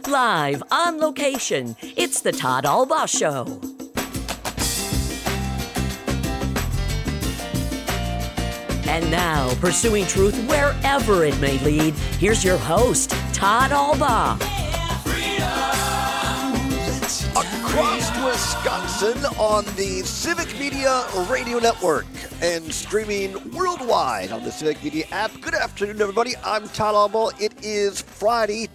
Live, on location, it's the Todd Albaugh Show. And now, pursuing truth wherever it may lead, here's your host, Todd Albaugh. Across Wisconsin on the Civic Media Radio Network and streaming worldwide on the Civic Media app. Good afternoon, everybody. I'm Todd Albaugh. It is Friday,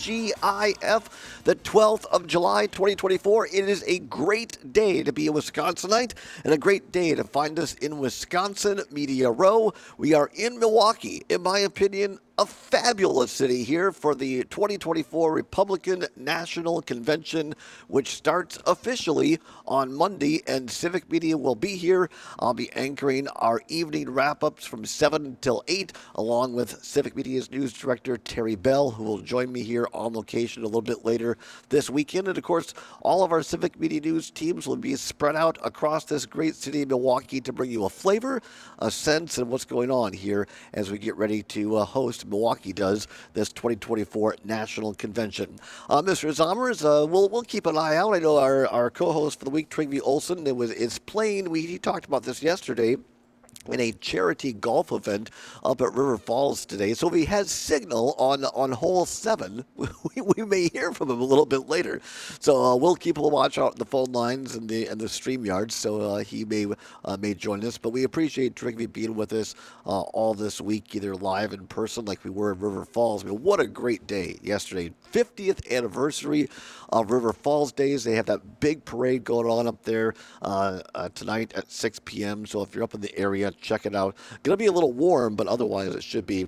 TGIF, the 12th of July, 2024. It is a great day to be a Wisconsinite and a great day to find us in Wisconsin Media Row. We are in Milwaukee, in my opinion, a fabulous city here for the 2024 Republican National Convention, which starts officially on Monday, and Civic Media will be here. I'll be anchoring our evening wrap-ups from 7 until 8, along with Civic Media's news director, Terry Bell, who will join me here on location a little bit later this weekend. And, of course, all of our Civic Media news teams will be spread out across this great city of Milwaukee to bring you a flavor, a sense, and what's going on here as we get ready to host Milwaukee does this 2024 National Convention. Mr. Zommers, we'll keep an eye out. I know our co-host for the week, Trygve Olsen, is playing. He talked about this yesterday in a charity golf event up at River Falls today. So if he has signal on hole 7, we may hear from him a little bit later. So we'll keep a watch out on the phone lines and the StreamYards, so he may join us. But we appreciate Trygve being with us all this week, either live in person like we were in River Falls. I mean, what a great day yesterday. 50th anniversary of River Falls Days. They have that big parade going on up there tonight at 6 p.m. So if you're up in the area, check it out. Going to be a little warm, but otherwise it should be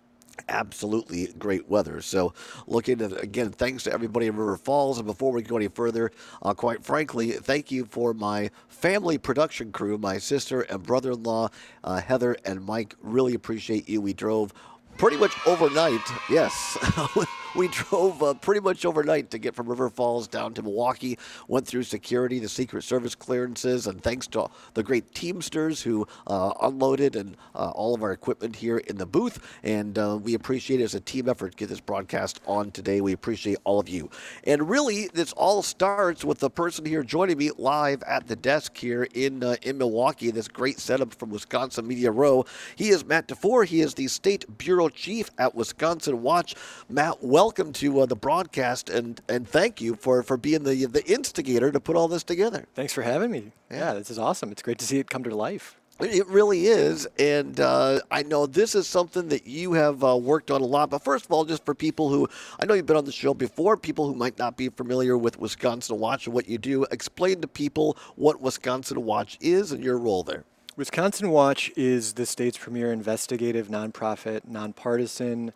absolutely great weather. So looking at, again, thanks to everybody in River Falls. And before we go any further, quite frankly, thank you for my family production crew, my sister and brother-in-law, Heather and Mike. Really appreciate you. We drove pretty much overnight. Yes. We drove pretty much overnight to get from River Falls down to Milwaukee, went through security, the Secret Service clearances, and thanks to the great Teamsters who unloaded and all of our equipment here in the booth. And we appreciate it as a team effort to get this broadcast on today. We appreciate all of you. And really, this all starts with the person here joining me live at the desk here in Milwaukee, this great setup from Wisconsin Media Row. He is Matt DeFore. He is the State Bureau Chief at Wisconsin Watch. Matt, welcome to the broadcast, and thank you for being the instigator to put all this together. Thanks for having me. Yeah, this is awesome. It's great to see it come to life. It really is, and I know this is something that you have worked on a lot. But first of all, just for people who, I know you've been on the show before, people who might not be familiar with Wisconsin Watch and what you do, explain to people what Wisconsin Watch is and your role there. Wisconsin Watch is the state's premier investigative, nonprofit, nonpartisan,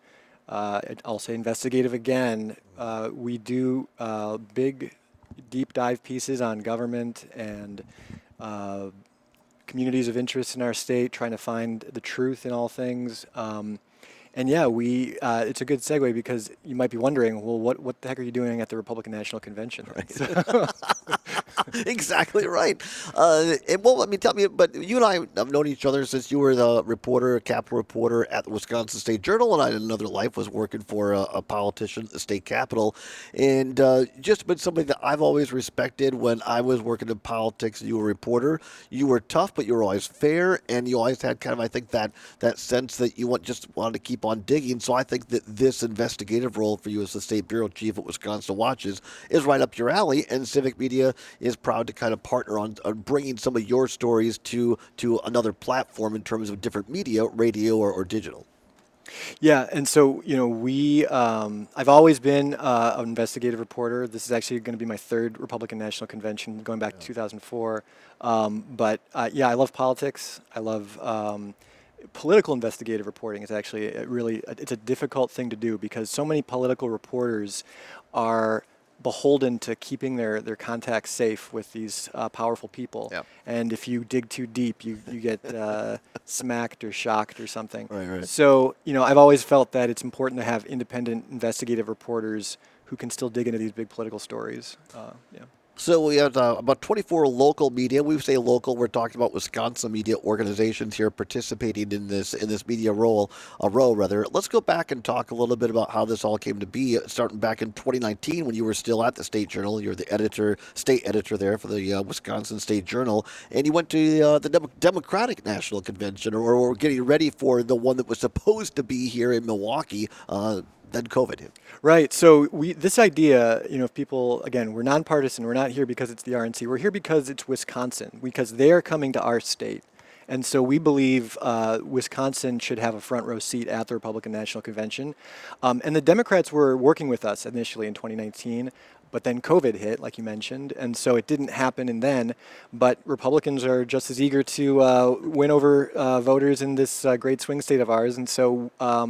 I'll say investigative again. We do big, deep dive pieces on government and communities of interest in our state, trying to find the truth in all things. And yeah, it's a good segue because you might be wondering, well, what the heck are you doing at the Republican National Convention? Right. Exactly right. And well, let me tell you, but you and I have known each other since you were the reporter, Capitol reporter at the Wisconsin State Journal, and I, in another life, was working for a politician at the state capitol, and just been somebody that I've always respected when I was working in politics. You were a reporter. You were tough, but you were always fair, and you always had kind of, I think, that sense that you just wanted to keep on digging. So I think that this investigative role for you as the State Bureau Chief at Wisconsin Watch is right up your alley, and Civic Media is proud to kind of partner on bringing some of your stories to another platform in terms of different media, radio or digital. Yeah, and so, I've always been an investigative reporter. This is actually going to be my third Republican National Convention, going back to 2004. But I love politics. I love political investigative reporting. Is actually it's a difficult thing to do because so many political reporters are beholden to keeping their contacts safe with these powerful people. Yep. And if you dig too deep, you get smacked or shocked or something. Right. So, I've always felt that it's important to have independent investigative reporters who can still dig into these big political stories. So we have about 24 local media. We say local. We're talking about Wisconsin media organizations here participating in this media row. Rather. Let's go back and talk a little bit about how this all came to be. Starting back in 2019, when you were still at the State Journal, you were the state editor there for the Wisconsin State Journal, and you went to the Democratic National Convention, or getting ready for the one that was supposed to be here in Milwaukee. Then COVID hit. Right. So this idea, if people, again, we're nonpartisan. We're not here because it's the RNC. We're here because it's Wisconsin, because they're coming to our state. And so we believe Wisconsin should have a front row seat at the Republican National Convention. And the Democrats were working with us initially in 2019. But then COVID hit, like you mentioned, and so it didn't happen and then. But Republicans are just as eager to win over voters in this great swing state of ours. And so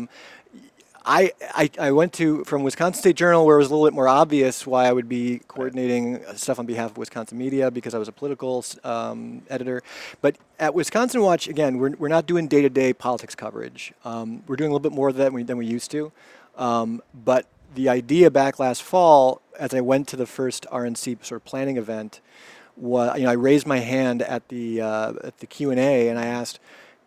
I went from Wisconsin State Journal, where it was a little bit more obvious why I would be coordinating stuff on behalf of Wisconsin media, because I was a political editor. But at Wisconsin Watch, again, we're not doing day-to-day politics coverage. We're doing a little bit more of that than we used to. But the idea back last fall, as I went to the first RNC sort of planning event, was, I raised my hand at the Q&A and I asked,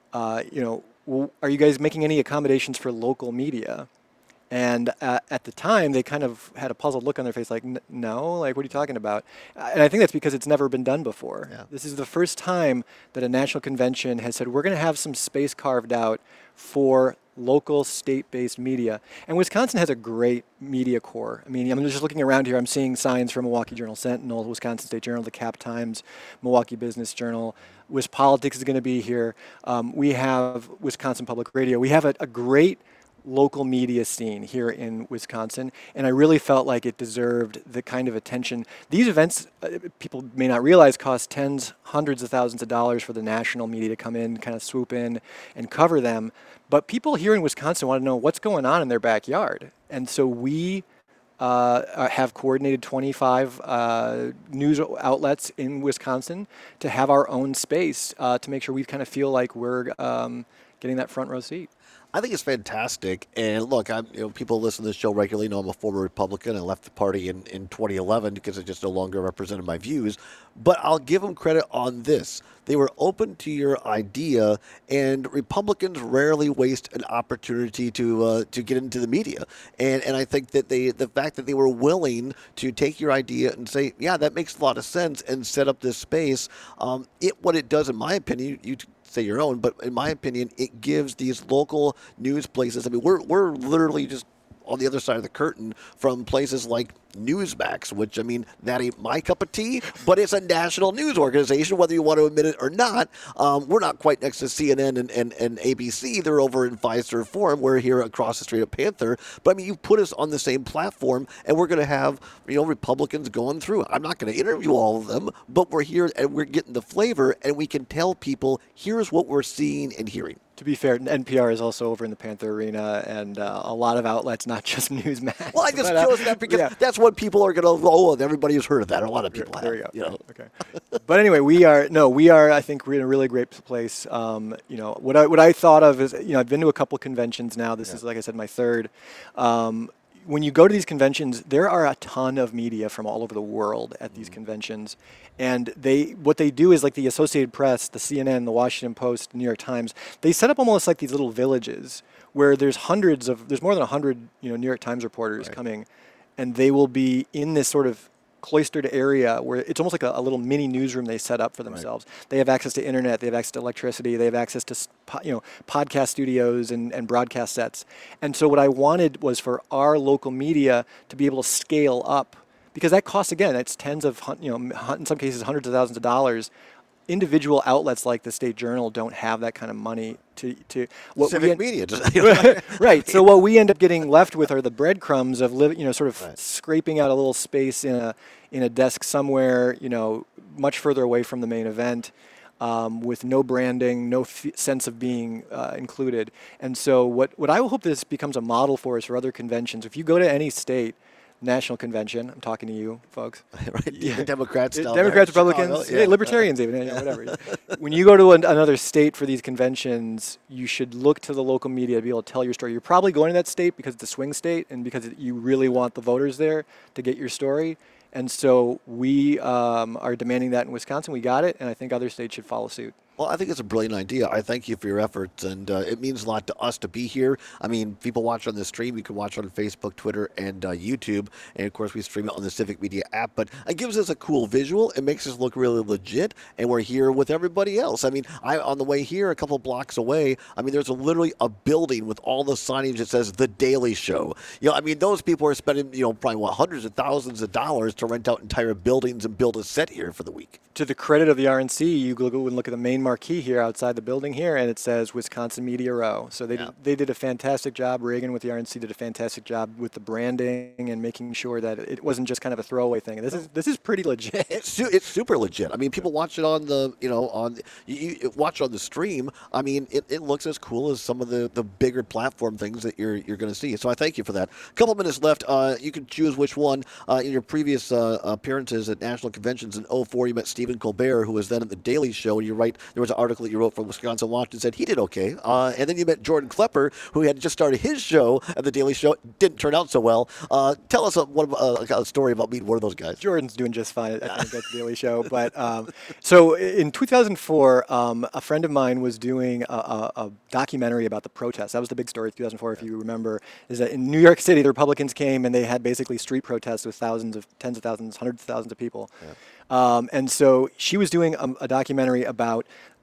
well, are you guys making any accommodations for local media? And at the time, they kind of had a puzzled look on their face, like, no, like, what are you talking about? And I think that's because it's never been done before. Yeah. This is the first time that a national convention has said, we're going to have some space carved out for local state-based media. And Wisconsin has a great media core. I mean, I'm just looking around here, I'm seeing signs from Milwaukee Journal-Sentinel, Wisconsin State Journal, the Cap Times, Milwaukee Business Journal. WisPolitics is going to be here. We have Wisconsin Public Radio. We have a great local media scene here in Wisconsin, and I really felt like it deserved the kind of attention. These events, people may not realize, cost hundreds of thousands of dollars for the national media to come in, kind of swoop in and cover them. But people here in Wisconsin want to know what's going on in their backyard. And so we have coordinated 25 news outlets in Wisconsin to have our own space to make sure we kind of feel like we're getting that front row seat. I think it's fantastic. And look, people listen to this show regularly know I'm a former Republican. I left the party in 2011 because it just no longer represented my views. But I'll give them credit on this. They were open to your idea, and Republicans rarely waste an opportunity to get into the media. And I think that the fact that they were willing to take your idea and say, yeah, that makes a lot of sense, and set up this space, what it does, in my opinion, you say your own, but in my opinion, it gives these local news places. I mean, we're literally just on the other side of the curtain from places like Newsmax, which, I mean, that ain't my cup of tea, but it's a national news organization, whether you want to admit it or not. We're not quite next to CNN and ABC. They're over in Fiserv Forum. We're here across the street at Panther. But, I mean, you put us on the same platform, and we're going to have, Republicans going through. I'm not going to interview all of them, but we're here, and we're getting the flavor, and we can tell people, here's what we're seeing and hearing. To be fair, NPR is also over in the Panther Arena, and a lot of outlets, not just Newsmax. Well, I just chose that because that's what people are going to, everybody has heard of that. A lot of people have. There you go. Okay. But anyway, we are, I think we're in a really great place. What I thought of is, I've been to a couple conventions now. This is, like I said, my third. When you go to these conventions, there are a ton of media from all over the world at these conventions. And what they do is, like the Associated Press, the CNN, the Washington Post, the New York Times, they set up almost like these little villages where there's more than 100, New York Times reporters coming, and they will be in this sort of cloistered area where it's almost like a little mini newsroom they set up for themselves. Right. They have access to internet, they have access to electricity, they have access to podcast studios and broadcast sets. And so what I wanted was for our local media to be able to scale up, because that costs, again, it's tens of, in some cases hundreds of thousands of dollars. Individual outlets like the State Journal don't have that kind of money to civic media. Right. So what we end up getting left with are the breadcrumbs of scraping out a little space in a desk somewhere, much further away from the main event, with no branding, no sense of being included. And so what I hope this becomes a model for is for other conventions. If you go to any state national convention, I'm talking to you folks. Right. Yeah. Democrats, Republicans, Chicago, libertarians even, whatever. When you go to another state for these conventions, you should look to the local media to be able to tell your story. You're probably going to that state because it's a swing state and because you really want the voters there to get your story. And so we are demanding that in Wisconsin. We got it, and I think other states should follow suit. Well, I think it's a brilliant idea. I thank you for your efforts, and it means a lot to us to be here. I mean, people watch on the stream. You can watch on Facebook, Twitter, and YouTube. And, of course, we stream it on the Civic Media app. But it gives us a cool visual. It makes us look really legit, and we're here with everybody else. I mean, on the way here, a couple blocks away, I mean, there's literally a building with all the signage that says The Daily Show. I mean, those people are spending, probably, hundreds of thousands of dollars to rent out entire buildings and build a set here for the week. To the credit of the RNC, you go and look at the main marquee here outside the building here, and it says Wisconsin Media Row. So they did a fantastic job. Reagan with the RNC did a fantastic job with the branding and making sure that it wasn't just kind of a throwaway thing. This is pretty legit. It's super legit. I mean, people watch it on the you watch on the stream. I mean, it looks as cool as some of the bigger platform things that you're going to see. So I thank you for that. A couple minutes left. You can choose which one. In your previous appearances at national conventions in 2004, you met Stephen Colbert, who was then at The Daily Show, and you write there was an article that you wrote from Wisconsin Watch and said he did okay. And then you met Jordan Klepper, who had just started his show at The Daily Show. Didn't turn out so well. Tell us a story about meeting one of those guys. Jordan's doing just fine, I think, at The Daily Show. But so in 2004, a friend of mine was doing a documentary about the protests. That was the big story of 2004, if you remember, is that in New York City, the Republicans came and they had basically street protests with tens of thousands, hundreds of thousands of people. Yeah. And so she was doing a documentary about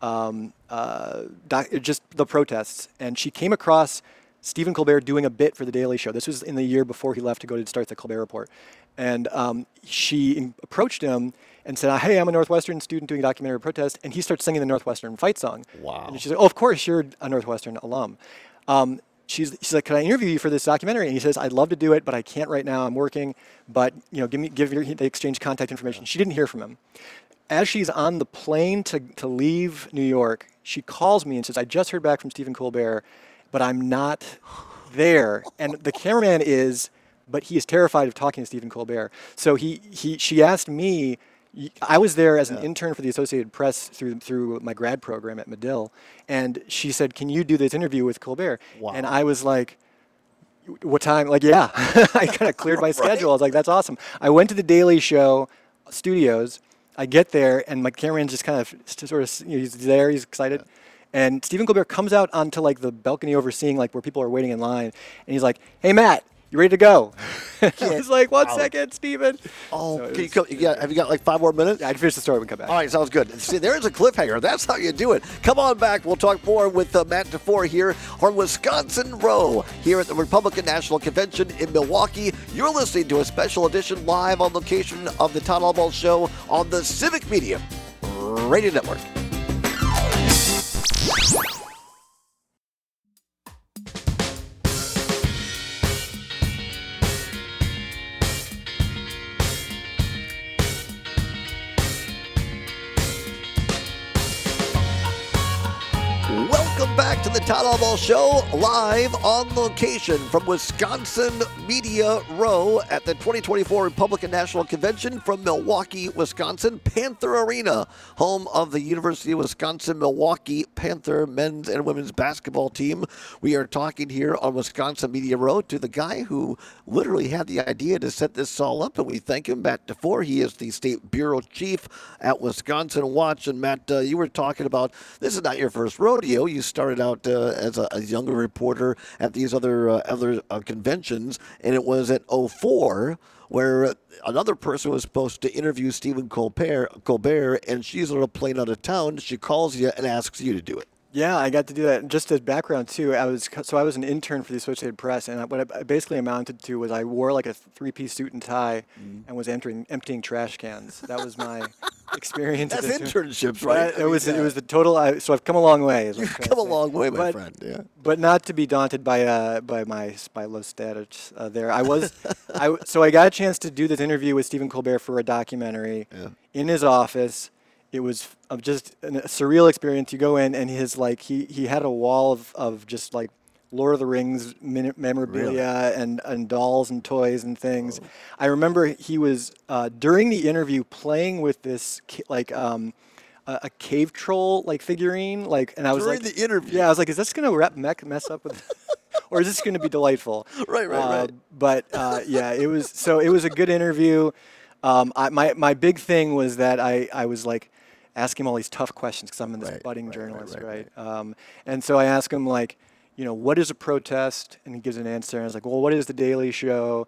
just the protests, and she came across Stephen Colbert doing a bit for The Daily Show. This was in the year before he left to go to start the Colbert Report. And she approached him and said, "Hey, I'm a Northwestern student doing a documentary protest," and he starts singing the Northwestern fight song. Wow. And she's like, "Oh, of course, you're a Northwestern alum." She's like, "Can I interview you for this documentary?" And he says, "I'd love to do it, but I can't right now. I'm working. But they exchange contact information." She didn't hear from him. As she's on the plane to leave New York, she calls me and says, "I just heard back from Stephen Colbert, but I'm not there." And the cameraman but he is terrified of talking to Stephen Colbert. So she asked me. I was there as an intern for the Associated Press through my grad program at Medill, and she said, "Can you do this interview with Colbert?" Wow. And I was like, "What time?" Like, yeah. I kind of cleared my schedule. I was like, "That's awesome." I went to the Daily Show studios. I get there, and my cameraman just kind of sort of, he's there, he's excited. Yeah. And Stephen Colbert comes out onto like the balcony overseeing like where people are waiting in line, and he's like, "Hey, Matt, you ready to go?" I was like, "One second, Stephen." Oh, have you got like 5 more minutes? Yeah, I can finish the story when we come back. All right, sounds good. See, there's a cliffhanger. That's how you do it. Come on back. We'll talk more with Matt DeFore here on Wisconsin Row here at the Republican National Convention in Milwaukee. You're listening to a special edition live on location of the Todd Albaugh Show on the Civic Media Radio Network. Back to the Todd Albaugh Show, live on location from Wisconsin Media Row at the 2024 Republican National Convention from Milwaukee, Wisconsin, Panther Arena, home of the University of Wisconsin-Milwaukee Panther men's and women's basketball team. We are talking here on Wisconsin Media Row to the guy who literally had the idea to set this all up, and we thank him, Matt DeFore. He is the state bureau chief at Wisconsin Watch. And Matt, you were talking about, this is not your first rodeo. You started out as a younger reporter at these other conventions, and it was at 2004 where another person was supposed to interview Stephen Colbert, and she's on a plane out of town. She calls you and asks you to do it. Yeah, I got to do that. Just as background too, I was an intern for the Associated Press, and what it basically amounted to was I wore like a 3-piece suit and tie, and was emptying trash cans. That was my experience. That's internships, right? It was the total. So I've come a long way. You've come a long way, my friend. Yeah. But not to be daunted by my low status there. So I got a chance to do this interview with Stephen Colbert for a documentary in his office. It was just a surreal experience. You go in, and he had a wall of just like Lord of the Rings memorabilia and dolls and toys and things. Oh. I remember he was during the interview playing with this a cave troll like figurine, and I was during the interview. Yeah, I was like, is this gonna mess up with? Or is this going to be delightful? Right. But it was a good interview. My big thing was that I was like asking him all these tough questions because I'm in this Right, budding right, journalist, right. And so I asked him like, what is a protest? And he gives an answer. And I was like, well, what is the Daily Show?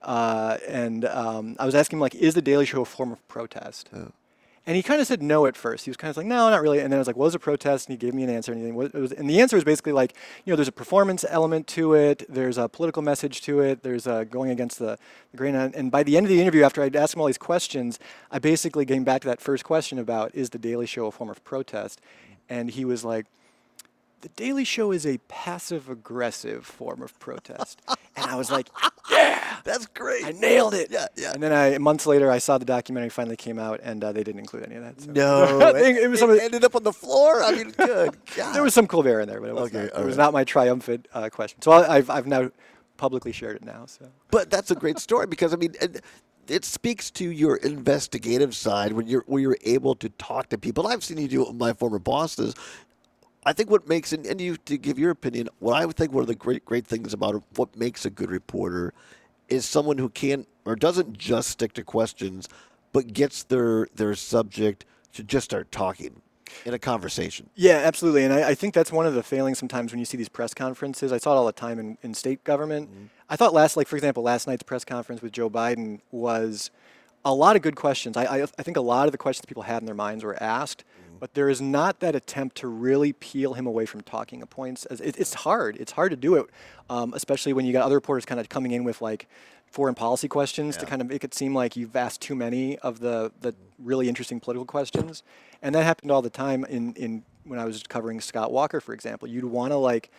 I was asking him like, is the Daily Show a form of protest? And he kind of said no at first. He was kind of like, no, not really. And then I was like, what was a protest? And he gave me an answer. And the answer was basically like, there's a performance element to it. There's a political message to it. There's going against the grain. And by the end of the interview, after I'd asked him all these questions, I basically came back to that first question about, is the Daily Show a form of protest? And he was like, the Daily Show is a passive-aggressive form of protest. And I was like, yeah, That's great. I nailed it. Yeah. And then months later, I saw the documentary finally came out, and they didn't include any of that. So. No, I think it was some of it ended up on the floor. I mean, good God. there was some Colbert in there, but it was, Okay, not, all it was right. not my triumphant question. So I've now publicly shared it now. So But that's a great story because I mean, it speaks to your investigative side when you're able to talk to people. I've seen you do it with my former bosses. I think what makes it, and you to give your opinion, what I would think one of the great things about what makes a good reporter is someone who can't or doesn't just stick to questions, but gets their subject to just start talking in a conversation. yeah, absolutely. And I think that's one of the failings sometimes when you see these press conferences. I saw it all the time in state government. I thought for example, last night's press conference with Joe Biden was a lot of good questions. I think a lot of the questions people had in their minds were asked, but there is not that attempt to really peel him away from talking points. It's hard. It's hard to do it, especially when you got other reporters kind of coming in with like foreign policy questions to kind of make it seem like you've asked too many of the really interesting political questions. And that happened all the time in when I was covering Scott Walker, for example. You'd want to like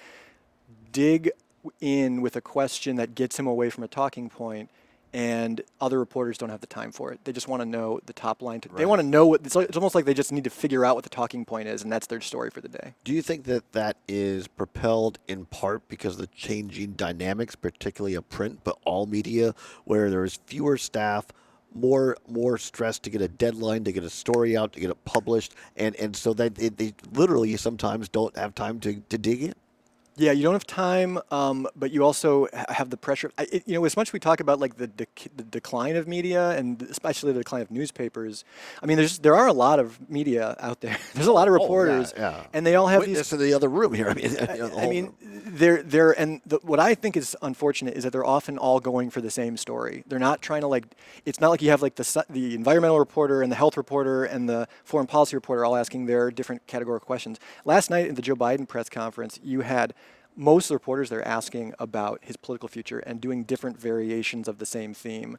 dig in with a question that gets him away from a talking point, and other reporters don't have the time for it. They just want to know the top line. They want to know what it's almost like they just need to figure out what the talking point is, and that's their story for the day. Do you think that is propelled in part because of the changing dynamics, particularly of print, but all media, where there's fewer staff, more stress to get a deadline, to get a story out, to get it published, and so that they literally sometimes don't have time to dig in? Yeah, you don't have time, but you also have the pressure. As much as we talk about like the decline of media and especially the decline of newspapers, I mean, there are a lot of media out there. There's a lot of reporters, and they all have Witness in the other room here. What I think is unfortunate is that they're often all going for the same story. They're not trying to it's not like you have like the environmental reporter and the health reporter and the foreign policy reporter all asking their different categorical questions. Last night at the Joe Biden press conference, you had most of the reporters there asking about his political future and doing different variations of the same theme.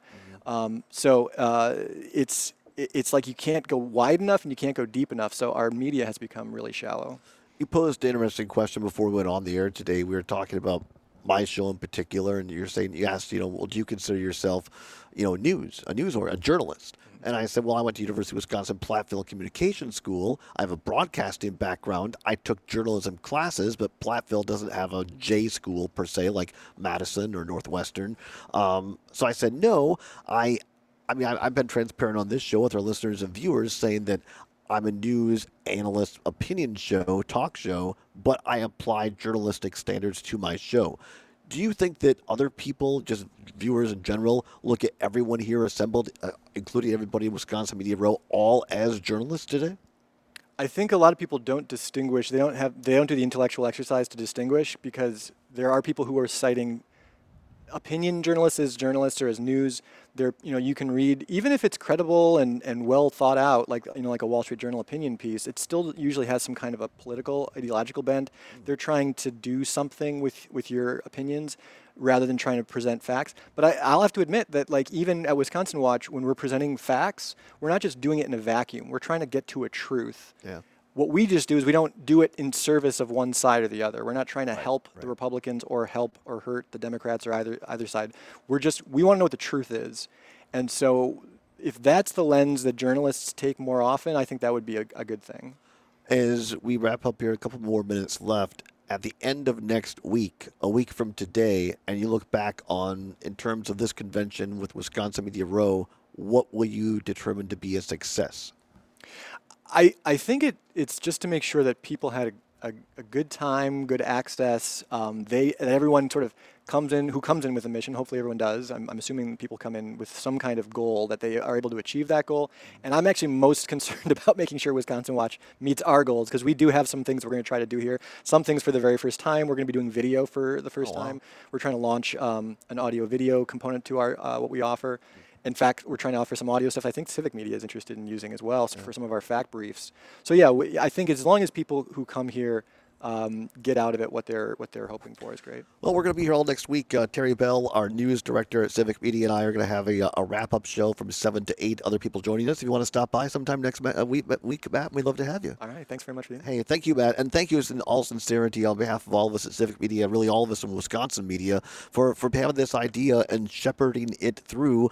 It's like you can't go wide enough and you can't go deep enough. So our media has become really shallow. You posed an interesting question before we went on the air today. We were talking about my show in particular, and you asked, well, do you consider yourself, a news or a journalist? And I said, well, I went to University of Wisconsin Platteville Communication School. I have a broadcasting background. I took journalism classes, but Platteville doesn't have a J school per se, like Madison or Northwestern. So I said, no. I've been transparent on this show with our listeners and viewers, saying that I'm a news analyst, opinion show, talk show, but I apply journalistic standards to my show. Do you think that other people, just viewers in general, look at everyone here assembled, including everybody in Wisconsin Media Row, all as journalists today? I think a lot of people don't distinguish. They don't do the intellectual exercise to distinguish, because there are people who are citing opinion journalists as journalists or as news. You can read, even if it's credible and well thought out, like a Wall Street Journal opinion piece, it still usually has some kind of a political, ideological bent. They're trying to do something with your opinions rather than trying to present facts. But I'll have to admit that, even at Wisconsin Watch, when we're presenting facts, we're not just doing it in a vacuum. We're trying to get to a truth. Yeah. What we just do is we don't do it in service of one side or the other. We're not trying to help the Republicans or help or hurt the Democrats or either side. We want to know what the truth is. And so if that's the lens that journalists take more often, I think that would be a good thing. As we wrap up here, a couple more minutes left. At the end of next week, a week from today, and you look back on, in terms of this convention with Wisconsin Media Row, what will you determine to be a success? I think it's just to make sure that people had a good time, good access. Everyone sort of comes in with a mission. Hopefully everyone does. I'm assuming people come in with some kind of goal that they are able to achieve that goal. And I'm actually most concerned about making sure Wisconsin Watch meets our goals, because we do have some things we're going to try to do here. Some things for the very first time. We're going to be doing video for the first time. We're trying to launch an audio-video component to our what we offer. In fact, we're trying to offer some audio stuff I think Civic Media is interested in using as well, for some of our fact briefs. So yeah, I think as long as people who come here get out of it what they're hoping for is great. Well, we're going to be here all next week. Terry Bell, our news director at Civic Media, and I are going to have a wrap-up show from 7 to 8. Other people joining us. If you want to stop by sometime next week, Matt, we'd love to have you. All right. Thanks very much for the Hey, thank you, Matt. And thank you in all sincerity on behalf of all of us at Civic Media, really all of us in Wisconsin Media, for having this idea and shepherding it through.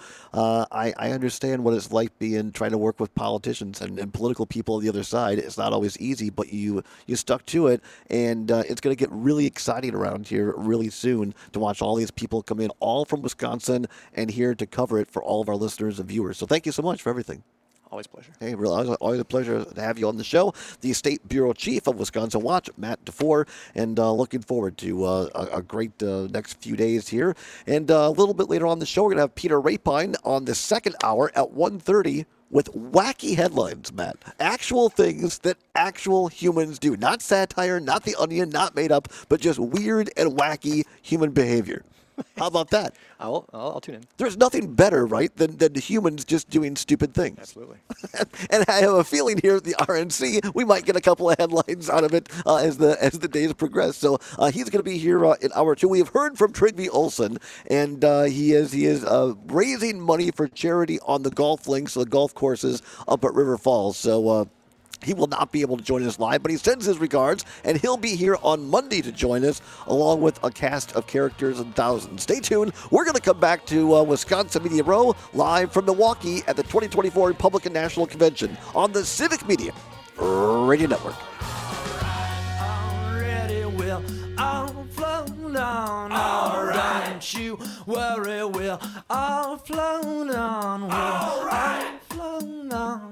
I understand what it's like trying to work with politicians and political people on the other side. It's not always easy, but you stuck to it. And it's going to get really exciting around here really soon to watch all these people come in, all from Wisconsin, and here to cover it for all of our listeners and viewers. So thank you so much for everything. Always a pleasure. Hey, really, always a pleasure to have you on the show. The State Bureau Chief of Wisconsin Watch, Matt DeFore, and looking forward to a great next few days here. And a little bit later on the show, we're going to have Peter Rapine on the second hour at 1:30. With wacky headlines, Matt. Actual things that actual humans do. Not satire, not The Onion, not made up, but just weird and wacky human behavior. How about that? I'll tune in. There's nothing better, right, than humans just doing stupid things. Absolutely. And I have a feeling here at the RNC, we might get a couple of headlines out of it as the days progress. So he's going to be here in hour 2. We have heard from Trygve Olsen, and he is raising money for charity on the golf links, the golf courses up at River Falls. So he will not be able to join us live, but he sends his regards, and he'll be here on Monday to join us, along with a cast of characters and thousands. Stay tuned. We're going to come back to Wisconsin Media Row, live from Milwaukee at the 2024 Republican National Convention on the Civic Media Radio Network. Already will all flow on. All right. Don't you worry, we'll all flow on. We'll all flow on.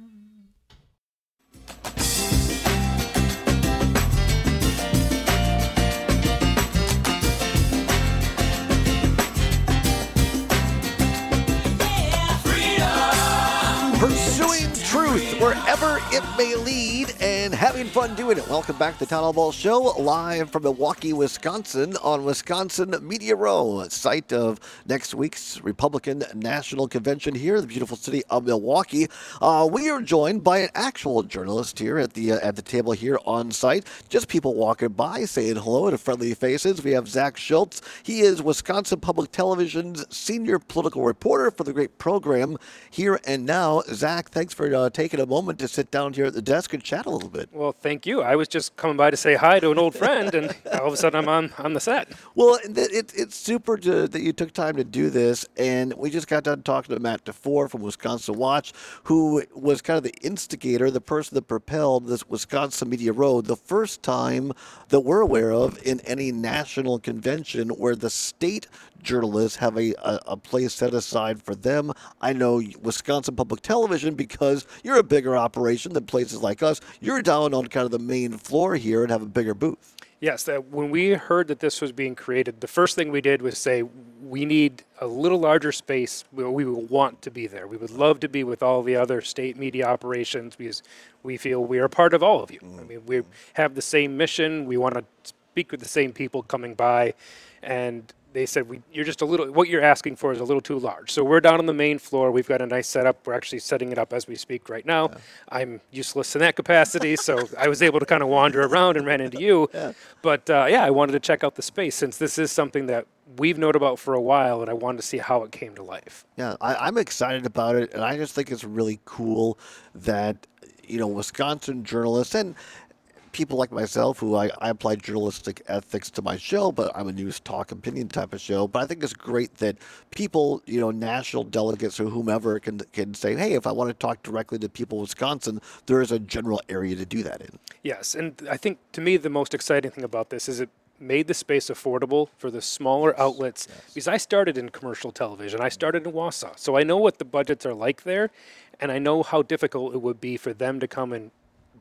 Pursuing truth wherever it may lead and having fun doing it. Welcome back to the Town Hall Ball Show, live from Milwaukee, Wisconsin on Wisconsin Media Row, site of next week's Republican National Convention here in the beautiful city of Milwaukee. We are joined by an actual journalist here at the table here on site. Just people walking by saying hello to friendly faces. We have Zach Schultz. He is Wisconsin Public Television's senior political reporter for the great program Here and Now. Zach, thanks for taking a moment to sit down here at the desk and chat a little bit. Well, thank you. I was just coming by to say hi to an old friend, and all of a sudden I'm on the set. Well, it's super that you took time to do this, and we just got done talking to Matt DeFore from Wisconsin Watch, who was kind of the instigator, the person that propelled this Wisconsin Media Row, the first time that we're aware of in any national convention where the state journalists have a place set aside for them. I know Wisconsin Public Television, because you're a bigger operation than places like us, you're down on kind of the main floor here and have a bigger booth. Yes, when we heard that this was being created, the first thing we did was say, we need a little larger space. We would want to be there. We would love to be with all the other state media operations because we feel we are part of all of you. I mean, we have the same mission. We want to speak with the same people coming by, and they said, you're just what you're asking for is a little too large. So we're down on the main floor. We've got a nice setup. We're actually setting it up as we speak right now. Yeah. I'm useless in that capacity, so I was able to kind of wander around and ran into you. Yeah. But I wanted to check out the space since this is something that we've known about for a while, and I wanted to see how it came to life. Yeah, I'm excited about it, and I just think it's really cool that, Wisconsin journalists and people like myself, who I apply journalistic ethics to my show, but I'm a news talk opinion type of show. But I think it's great that people, national delegates or whomever can say, hey, if I want to talk directly to people in Wisconsin, there is a general area to do that in. Yes, and I think to me the most exciting thing about this is it made the space affordable for the smaller outlets. Yes. Because I started in commercial television. I started in Wausau. So I know what the budgets are like there, and I know how difficult it would be for them to come and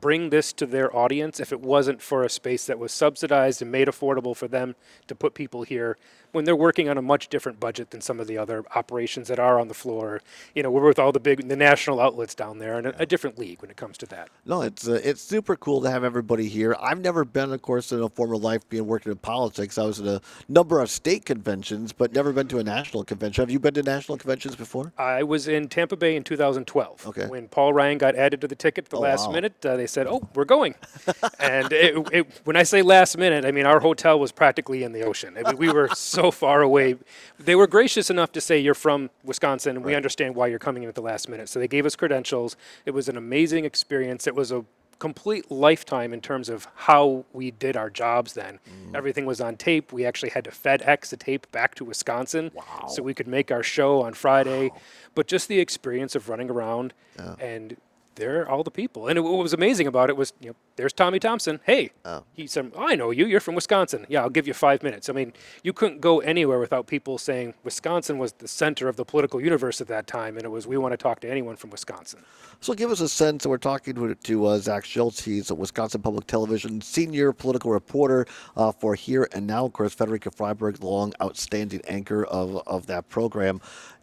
bring this to their audience if it wasn't for a space that was subsidized and made affordable for them to put people here when they're working on a much different budget than some of the other operations that are on the floor. We're with all the national outlets down there in a different league when it comes to that. No, it's super cool to have everybody here. I've never been, of course, in a former life being working in politics. I was at a number of state conventions, but never been to a national convention. Have you been to national conventions before? I was in Tampa Bay in 2012. Okay. When Paul Ryan got added to the ticket at the last wow. minute, they said, "Oh, we're going." And when I say last minute, I mean our hotel was practically in the ocean. I mean, we were so far away. They were gracious enough to say, "You're from Wisconsin, and we understand why you're coming in at the last minute." So they gave us credentials. It was an amazing experience. It was a complete lifetime in terms of how we did our jobs then. Everything was on tape. We actually had to FedEx the tape back to Wisconsin so we could make our show on Friday. But just the experience of running around and there are all the people. And what was amazing about it was, there's Tommy Thompson. Hey, he said, "Oh, I know you. You're from Wisconsin. Yeah, I'll give you 5 minutes." I mean, you couldn't go anywhere without people saying Wisconsin was the center of the political universe at that time, and it was, we want to talk to anyone from Wisconsin. So give us a sense. We're talking to Zach Schultz. He's a Wisconsin Public Television senior political reporter for Here and Now. Of course, Frederica Freiberg, the long outstanding anchor of that program.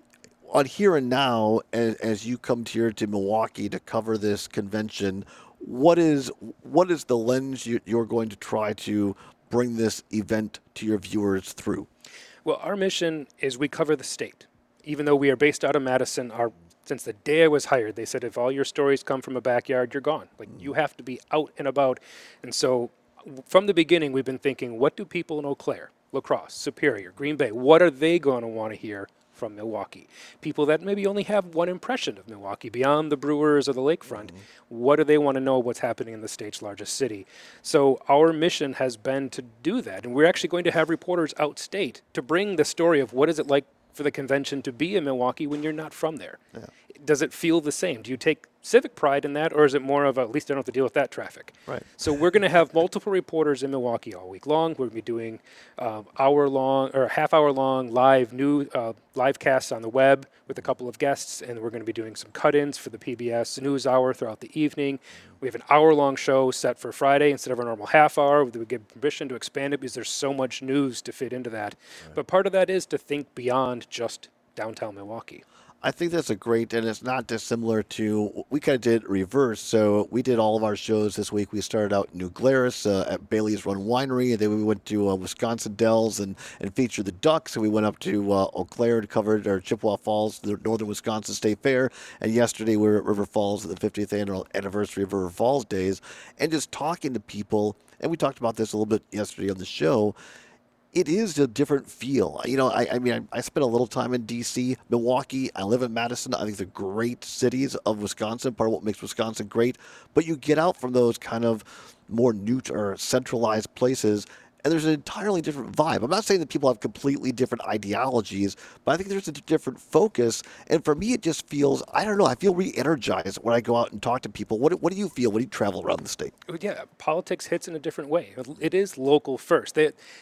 On Here and Now, as you come here to Milwaukee to cover this convention, what is the lens you're going to try to bring this event to your viewers through? Well, our mission is we cover the state. Even though we are based out of Madison, since the day I was hired, they said if all your stories come from a backyard, you're gone. Like, you have to be out and about. And so from the beginning, we've been thinking, what do people in Eau Claire, La Crosse, Superior, Green Bay, what are they going to want to hear from Milwaukee? People that maybe only have one impression of Milwaukee beyond the Brewers or the lakefront. What do they want to know what's happening in the state's largest city? So our mission has been to do that. And we're actually going to have reporters outstate to bring the story of what is it like for the convention to be in Milwaukee when you're not from there. Does it feel the same? Do you take civic pride in that, or is it more of at least I don't have to deal with that traffic? Right. So we're going to have multiple reporters in Milwaukee all week long. We're going to be doing hour-long or half-hour-long live casts on the web with a couple of guests, and we're going to be doing some cut-ins for the PBS NewsHour throughout the evening. We have an hour-long show set for Friday instead of our normal half hour. We give permission to expand it because there's so much news to fit into that. Right. But part of that is to think beyond just downtown Milwaukee. I think that's a great, and it's not dissimilar to, we kind of did reverse. So we did all of our shows this week. We started out in New Glarus at Bailey's Run Winery, and then we went to Wisconsin Dells and featured the Ducks. And we went up to Eau Claire and covered our Chippewa Falls, the Northern Wisconsin State Fair. And yesterday we were at River Falls at the 50th anniversary of River Falls Days. And just talking to people, and we talked about this a little bit yesterday on the show, it is a different feel. I mean, I spent a little time in D.C., Milwaukee. I live in Madison. I think they're great cities of Wisconsin, part of what makes Wisconsin great. But you get out from those kind of more or centralized places, and there's an entirely different vibe. I'm not saying that people have completely different ideologies, but I think there's a different focus. And for me, it just feels, I don't know, I feel re-energized when I go out and talk to people. What do you feel when you travel around the state? Yeah, politics hits in a different way. It is local first.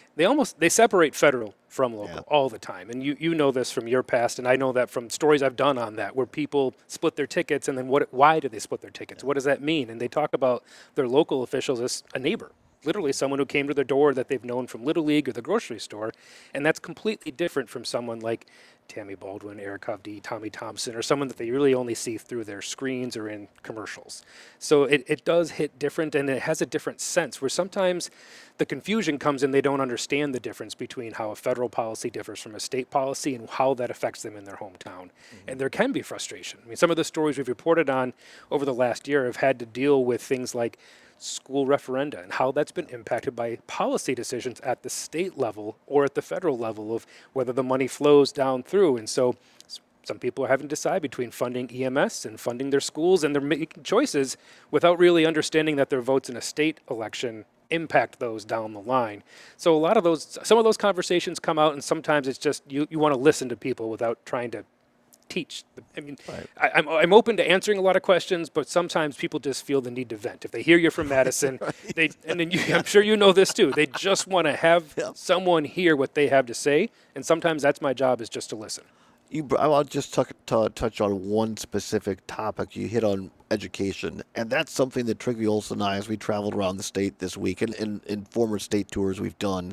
They separate federal from local all the time. And you know this from your past, and I know that from stories I've done on that, where people split their tickets, and then why do they split their tickets? What does that mean? And they talk about their local officials as a neighbor. Literally someone who came to their door that they've known from Little League or the grocery store. And that's completely different from someone like Tammy Baldwin, Eric Hovde, Tommy Thompson, or someone that they really only see through their screens or in commercials. So it does hit different, and it has a different sense, where sometimes the confusion comes in, they don't understand the difference between how a federal policy differs from a state policy and how that affects them in their hometown. And there can be frustration. I mean, some of the stories we've reported on over the last year have had to deal with things like school referenda and how that's been impacted by policy decisions at the state level or at the federal level of whether the money flows down through. And so some people are having to decide between funding EMS and funding their schools, and they're making choices without really understanding that their votes in a state election impact those down the line. So some of those conversations come out, and sometimes it's just you want to listen to people without trying to teach. I mean, right. I'm open to answering a lot of questions, but sometimes people just feel the need to vent. If they hear you're from Madison, right. I'm sure you know this too, they just want to have someone hear what they have to say, and sometimes that's my job, is just to listen. I'll just touch on one specific topic. You hit on education, and that's something that Trygve Olsen and I, as we traveled around the state this week, and in former state tours we've done,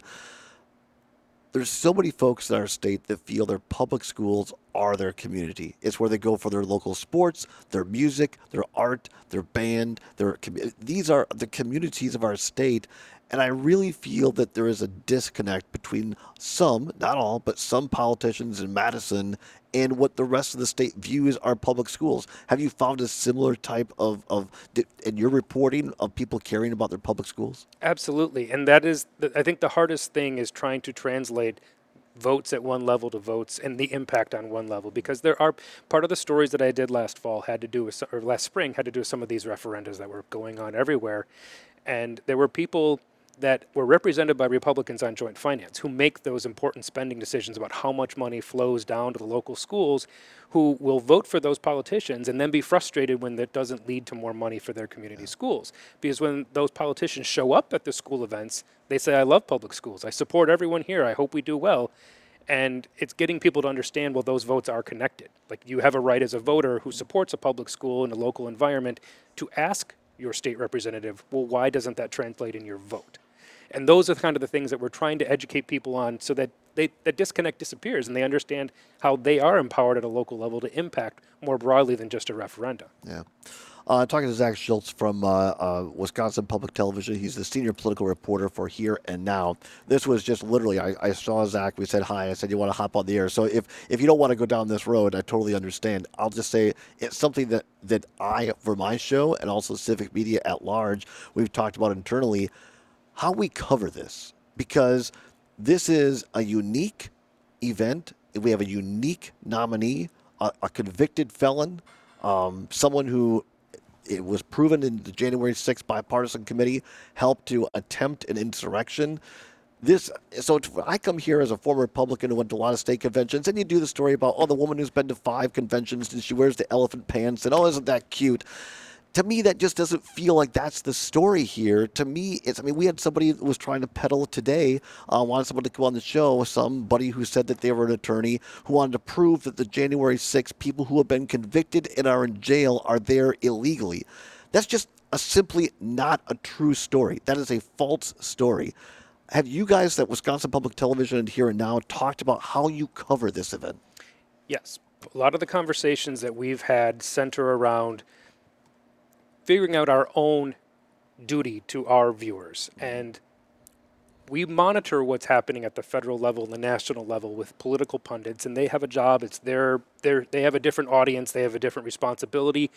there's so many folks in our state that feel their public schools are their community. It's where they go for their local sports, their music, their art, their band. These are the communities of our state. And I really feel that there is a disconnect between some, not all, but some politicians in Madison and what the rest of the state views our public schools. Have you found a similar type in your reporting of people caring about their public schools? Absolutely. And that is, I think the hardest thing is trying to translate votes at one level to votes and the impact on one level, because there are part of the stories that I did last fall had to do with, or last spring had to do with some of these referendums that were going on everywhere. And there were people that were represented by Republicans on joint finance who make those important spending decisions about how much money flows down to the local schools, who will vote for those politicians and then be frustrated when that doesn't lead to more money for their community schools. Because when those politicians show up at the school events, they say, I love public schools. I support everyone here. I hope we do well. And it's getting people to understand, well, those votes are connected. Like, you have a right as a voter who supports a public school in a local environment to ask your state representative, well, why doesn't that translate in your vote? And those are kind of the things that we're trying to educate people on, so that that disconnect disappears and they understand how they are empowered at a local level to impact more broadly than just a referendum. Yeah. Talking to Zach Schultz from Wisconsin Public Television. He's the senior political reporter for Here and Now. This was just literally, I saw Zach, we said hi, I said, you want to hop on the air? So if you don't want to go down this road, I totally understand. I'll just say it's something that I, for my show, and also Civic Media at large, we've talked about internally, how we cover this. Because this is a unique event. We have a unique nominee, a convicted felon, someone who, it was proven in the January 6th bipartisan committee, helped to attempt an insurrection. I come here as a former Republican who went to a lot of state conventions, and you do the story about, the woman who's been to 5 conventions and she wears the elephant pants, and isn't that cute? To me, that just doesn't feel like that's the story here. To me, we had somebody that was trying to peddle today, wanted someone to come on the show, somebody who said that they were an attorney, who wanted to prove that the January 6th people who have been convicted and are in jail are there illegally. That's just simply not a true story. That is a false story. Have you guys at Wisconsin Public Television and Here and Now talked about how you cover this event? Yes. A lot of the conversations that we've had center around figuring out our own duty to our viewers. And we monitor what's happening at the federal level and the national level with political pundits, and they have a job. It's they have a different audience. They have a different responsibility.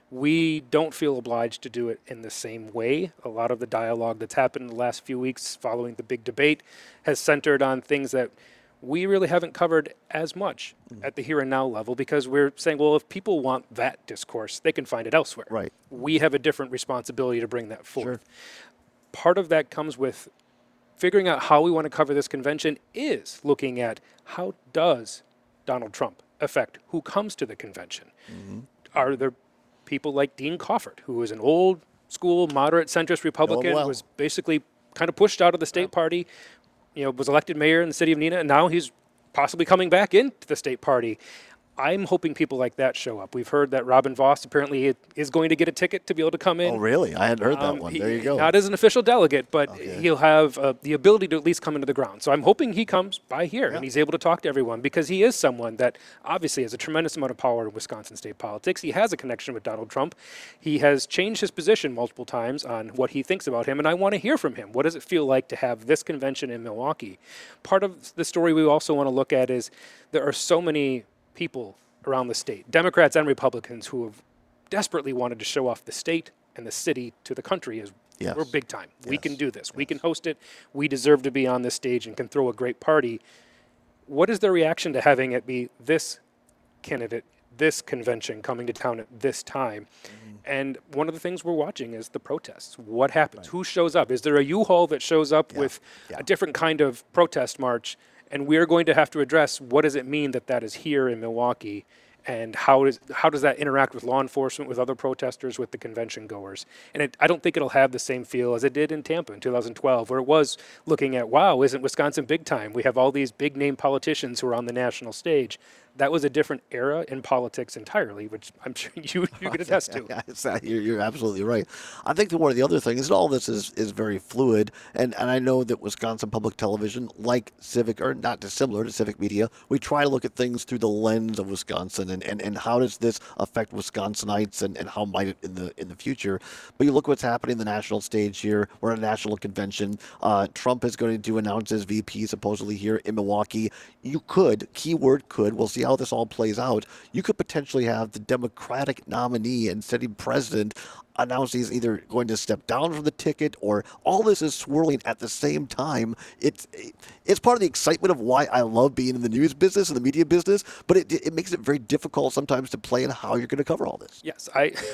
We don't feel obliged to do it in the same way. A lot of the dialogue that's happened in the last few weeks following the big debate has centered on things that we really haven't covered as much at the Here and Now level, because we're saying, well, if people want that discourse, they can find it elsewhere. Right. We have a different responsibility to bring that forth. Sure. Part of that comes with figuring out how we want to cover this convention is looking at how does Donald Trump affect who comes to the convention? Mm-hmm. Are there people like Dean Coffert, who is an old school, moderate centrist Republican, was basically kind of pushed out of the state party, was elected mayor in the city of Neenah, and now he's possibly coming back into the state party. I'm hoping people like that show up. We've heard that Robin Voss apparently is going to get a ticket to be able to come in. Oh, really? I hadn't heard that one. There you go. Not as an official delegate, but he'll have the ability to at least come into the ground. So I'm hoping he comes by here and he's able to talk to everyone, because he is someone that obviously has a tremendous amount of power in Wisconsin state politics. He has a connection with Donald Trump. He has changed his position multiple times on what he thinks about him, and I want to hear from him. What does it feel like to have this convention in Milwaukee? Part of the story we also want to look at is there are so many people around the state, Democrats and Republicans, who have desperately wanted to show off the state and the city to the country as we're big time. Yes. We can do this. Yes. We can host it. We deserve to be on this stage and can throw a great party. What is their reaction to having it be this candidate, this convention coming to town at this time? Mm-hmm. And one of the things we're watching is the protests. What happens? Right. Who shows up? Is there a U-Haul that shows up with a different kind of protest march? And we're going to have to address, what does it mean that is here in Milwaukee, and how does that interact with law enforcement, with other protesters, with the convention goers? And I don't think it'll have the same feel as it did in Tampa in 2012, where it was looking at, wow, isn't Wisconsin big time? We have all these big name politicians who are on the national stage. that was a different era in politics entirely, which I'm sure you could attest to. Yeah, you're absolutely right. I think that one of the other things, and all this is very fluid, and I know that Wisconsin Public Television, like Civic, or not dissimilar to Civic Media, we try to look at things through the lens of Wisconsin, and how does this affect Wisconsinites, and how might it in the future. But you look what's happening in the national stage here. We're at a national convention. Trump is going to announce his VP supposedly here in Milwaukee. You could, keyword could, we'll see how this all plays out, you could potentially have the Democratic nominee and sitting president announce he's either going to step down from the ticket, or all this is swirling at the same time. It's part of the excitement of why I love being in the news business and the media business, but it makes it very difficult sometimes to plan how you're going to cover all this. Yes,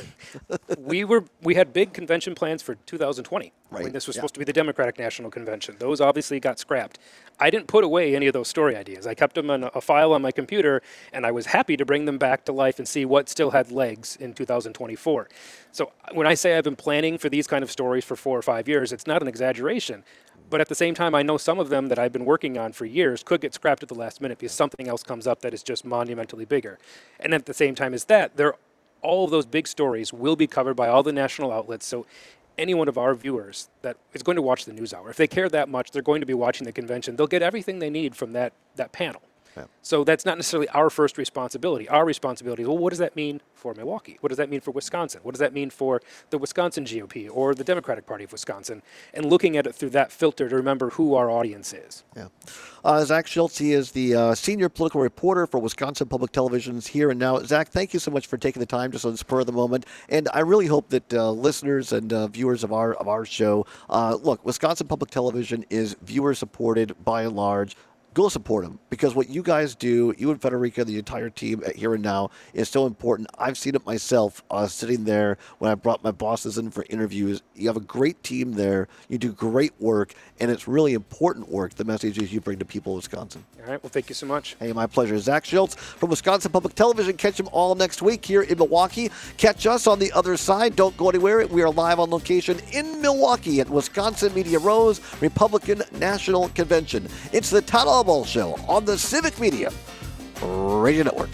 we had big convention plans for 2020. Right, When this was yeah. supposed to be the Democratic National Convention. Those obviously got scrapped. I didn't put away any of those story ideas. I kept them in a file on my computer, and I was happy to bring them back to life and see what still had legs in 2024. So when I say I've been planning for these kind of stories for 4 or 5 years, it's not an exaggeration. But at the same time, I know some of them that I've been working on for years could get scrapped at the last minute because something else comes up that is just monumentally bigger. And at the same time as that, all of those big stories will be covered by all the national outlets. So any one of our viewers that is going to watch the NewsHour, if they care that much, they're going to be watching the convention. They'll get everything they need from that panel. Yeah. So that's not necessarily our first responsibility. Our responsibility is, well, what does that mean for Milwaukee? What does that mean for Wisconsin? What does that mean for the Wisconsin GOP or the Democratic Party of Wisconsin? And looking at it through that filter to remember who our audience is. Yeah. Zach Schultz, he is the senior political reporter for Wisconsin Public Television's Here and Now. Zach, thank you so much for taking the time just on the spur of the moment. And I really hope that listeners and viewers of our show, look, Wisconsin Public Television is viewer supported by and large. Go support them, because what you guys do, you and Federica, the entire team at Here and Now, is so important. I've seen it myself sitting there when I brought my bosses in for interviews. You have a great team there. You do great work, and it's really important work, the messages you bring to people of Wisconsin. All right. Well, thank you so much. Hey, my pleasure. Zach Schultz from Wisconsin Public Television. Catch them all next week here in Milwaukee. Catch us on the other side. Don't go anywhere. We are live on location in Milwaukee at Wisconsin Media Row's Republican National Convention. It's the Todd Albaugh Show on the Civic Media Radio Network.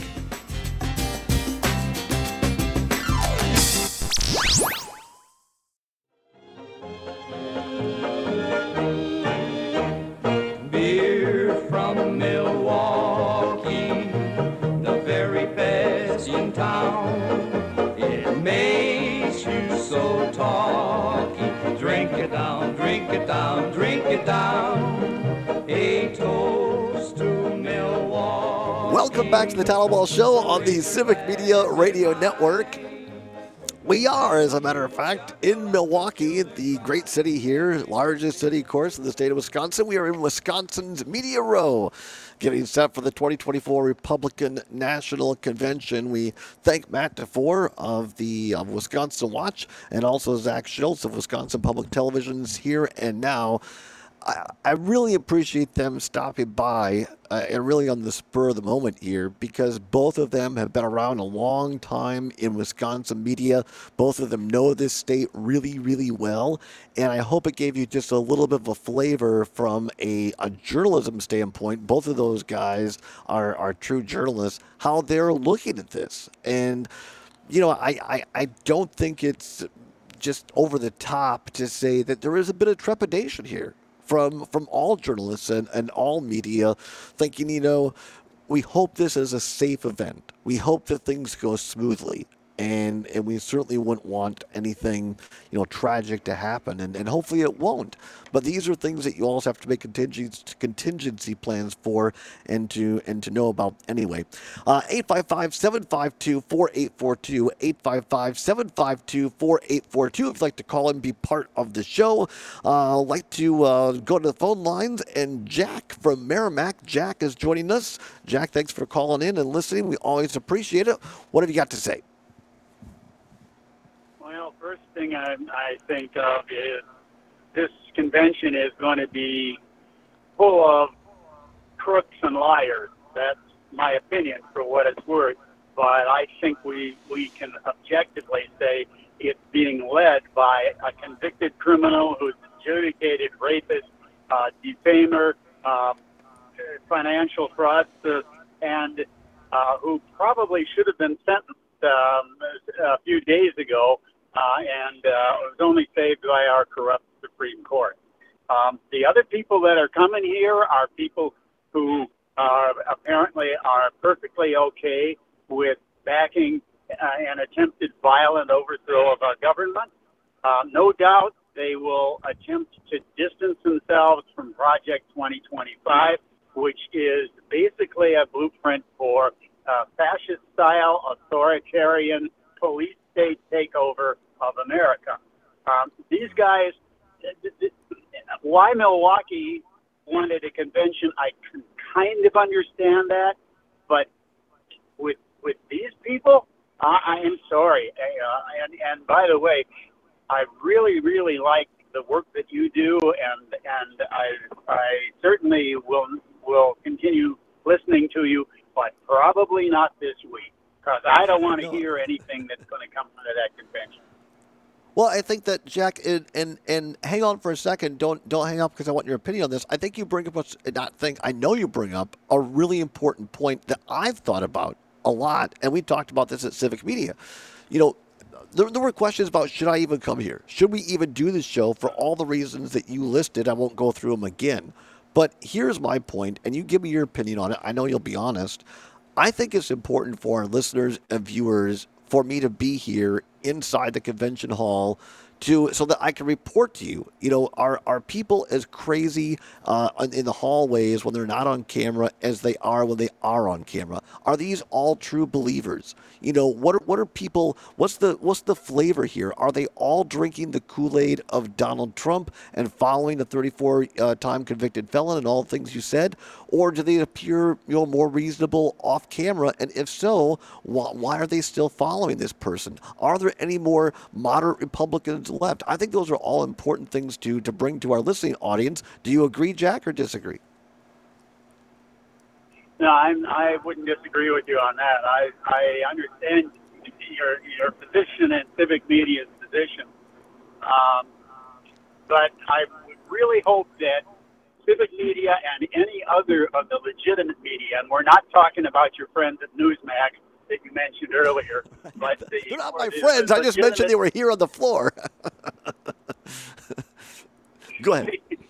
Beer from Milwaukee, the very best in town. It makes you so talky. Drink it down, drink it down, drink it down. A toast to Milwaukee. Welcome back to the Todd Albaugh Show on the Civic Media Radio Network. We are, as a matter of fact, in Milwaukee, the great city here, largest city, of course, in the state of Wisconsin. We are in Wisconsin's Media Row, getting set for the 2024 Republican National Convention. We thank Matt DeFore of the Wisconsin Watch, and also Zach Schultz of Wisconsin Public Television's Here and Now. I really appreciate them stopping by, and really on the spur of the moment here, because both of them have been around a long time in Wisconsin media. Both of them know this state really, really well, and I hope it gave you just a little bit of a flavor from a journalism standpoint. Both of those guys are true journalists, how they're looking at this. And, you know, I don't think it's just over the top to say that there is a bit of trepidation here from all journalists and all media, thinking, you know, we hope this is a safe event. We hope that things go smoothly. And we certainly wouldn't want anything, you know, tragic to happen, and hopefully it won't. But these are things that you also have to make contingency plans for and to know about anyway. 855-752-4842, 855-752-4842. If you'd like to call and be part of the show, like to go to the phone lines. And Jack from Merrimack, Jack is joining us. Jack, thanks for calling in and listening. We always appreciate it. What have you got to say? Well, first thing I think of is this convention is going to be full of crooks and liars. That's my opinion, for what it's worth. But I think we can objectively say it's being led by a convicted criminal who's adjudicated rapist, defamer, financial fraudster, and who probably should have been sentenced a few days ago, and was only saved by our corrupt Supreme Court. The other people that are coming here are people who apparently are perfectly okay with backing an attempted violent overthrow of our government. No doubt they will attempt to distance themselves from Project 2025, which is basically a blueprint for fascist-style, authoritarian police state takeover of America. These guys, why Milwaukee wanted a convention, I can kind of understand that, but with these people, I am sorry. And by the way, I really, really like the work that you do, and I certainly will continue listening to you, but probably not this week, because I don't want to hear anything that's going to come out of that convention. Well, I think that, Jack, and hang on for a second. Don't hang up, because I want your opinion on this. I think you bring up I know you bring up a really important point that I've thought about a lot, and we talked about this at Civic Media. You know, there were questions about, should I even come here? Should we even do this show? For all the reasons that you listed, I won't go through them again. But here's my point, and you give me your opinion on it. I know you'll be honest. I think it's important for our listeners and viewers for me to be here inside the convention hall so that I can report to you. You know, are people as crazy in the hallways when they're not on camera as they are when they are on camera? Are these all true believers? You know, what are people? What's the flavor here? Are they all drinking the Kool-Aid of Donald Trump and following the 34-time convicted felon and all the things you said, or do they appear more reasonable off camera? And if so, why are they still following this person? Are there any more moderate Republicans left? I think those are all important things to bring to our listening audience. Do you agree, Jack, or disagree? No, I wouldn't disagree with you on that. I understand your position and Civic Media's position, but I would really hope that Civic Media and any other of the legitimate media, and we're not talking about your friends at Newsmax that you mentioned earlier, but they're not my friends. I just mentioned they were here on the floor. Go ahead.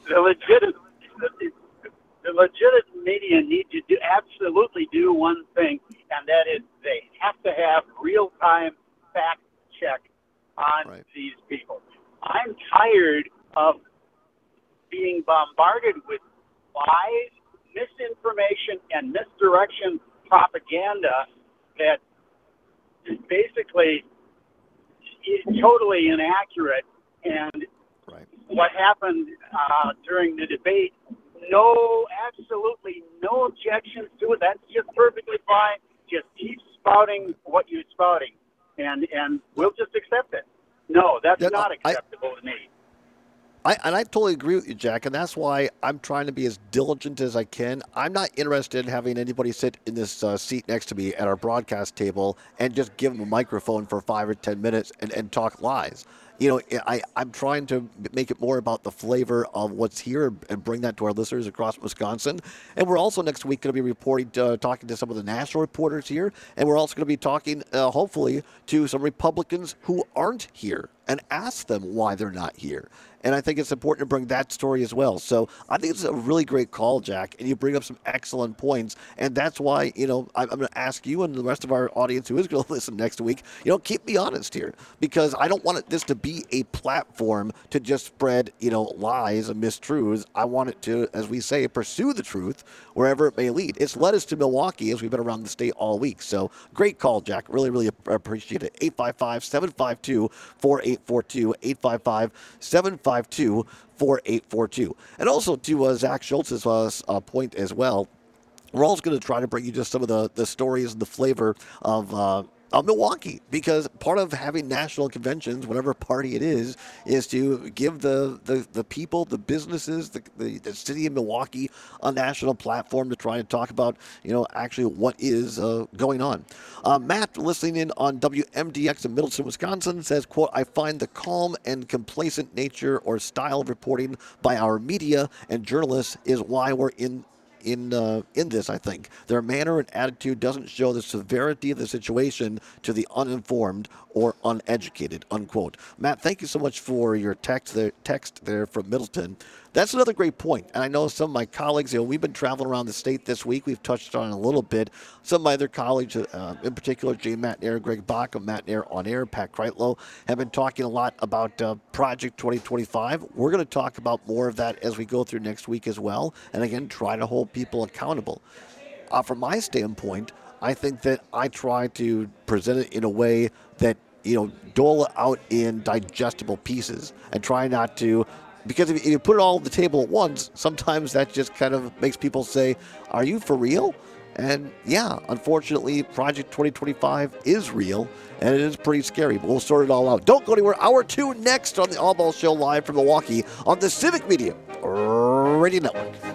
The legitimate media need to absolutely do one thing, and that is they have to have real-time fact check on these people. I'm tired of being bombarded with lies, misinformation, and misdirection propaganda that is basically totally inaccurate. And what happened during the debate, absolutely no objections to it. That's just perfectly fine. Just keep spouting what you're spouting, and we'll just accept it. No, that's not acceptable to me. I totally agree with you, Jack, and that's why I'm trying to be as diligent as I can. I'm not interested in having anybody sit in this seat next to me at our broadcast table and just give them a microphone for 5 or 10 minutes and talk lies. You know, I'm trying to make it more about the flavor of what's here and bring that to our listeners across Wisconsin. And we're also next week going to be reporting, talking to some of the national reporters here. And we're also going to be talking, hopefully, to some Republicans who aren't here and ask them why they're not here. And I think it's important to bring that story as well. So I think it's a really great call, Jack, and you bring up some excellent points. And that's why, you know, I'm going to ask you and the rest of our audience who is going to listen next week, you know, keep me honest here, because I don't want this to be a platform to just spread, you know, lies and mistruths. I want it to, as we say, pursue the truth wherever it may lead. It's led us to Milwaukee as we've been around the state all week. So great call, Jack. Really, really appreciate it. 855-752-4842, 855-752-4842. And also to Zach Schultz's point as well, we're also going to try to bring you just some of the stories and the flavor of Milwaukee, because part of having national conventions, whatever party it is to give the people, the businesses, the city of Milwaukee a national platform to try and talk about, you know, actually what is going on. Matt, listening in on WMDX in Middleton, Wisconsin, says, quote, "I find the calm and complacent nature or style of reporting by our media and journalists is why we're in in this, I think. Their manner and attitude doesn't show the severity of the situation to the uninformed or uneducated, unquote. Matt, thank you so much for your text there from Middleton. That's another great point. And I know some of my colleagues, we've been traveling around the state this week. We've touched on it a little bit. Some of my other colleagues, in particular, Jay Matnair, Greg Bach of Matnair On Air, Pat Kreitlow, have been talking a lot about Project 2025. We're going to talk about more of that as we go through next week as well. And again, try to hold people accountable. From my standpoint, I think that I try to present it in a way that, dole it out in digestible pieces and try not to. Because if you put it all on the table at once, sometimes that just kind of makes people say, are you for real? And yeah, unfortunately, Project 2025 is real, and it is pretty scary, but we'll sort it all out. Don't go anywhere. Hour 2 next on the All Ball Show live from Milwaukee on the Civic Media Radio Network.